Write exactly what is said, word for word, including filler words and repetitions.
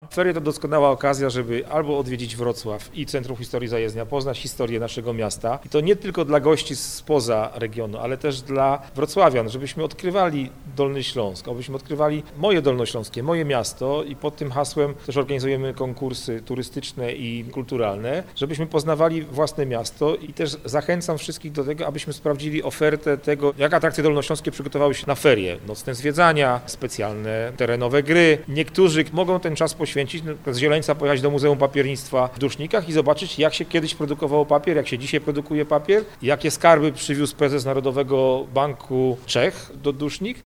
Ferie to doskonała okazja, żeby albo odwiedzić Wrocław i Centrum Historii Zajezdnia, poznać historię naszego miasta. I to nie tylko dla gości spoza regionu, ale też dla wrocławian, żebyśmy odkrywali Dolny Śląsk, abyśmy odkrywali moje dolnośląskie, moje miasto i pod tym hasłem też organizujemy konkursy turystyczne i kulturalne, żebyśmy poznawali własne miasto i też zachęcam wszystkich do tego, abyśmy sprawdzili ofertę tego, jak atrakcje dolnośląskie przygotowały się na ferie, nocne zwiedzania, specjalne terenowe gry. Niektórzy mogą ten czas poświęcić, z Zieleńca pojechać do Muzeum Papiernictwa w Dusznikach i zobaczyć, jak się kiedyś produkował papier, jak się dzisiaj produkuje papier, jakie skarby przywiózł prezes Narodowego Banku Czech do Dusznik.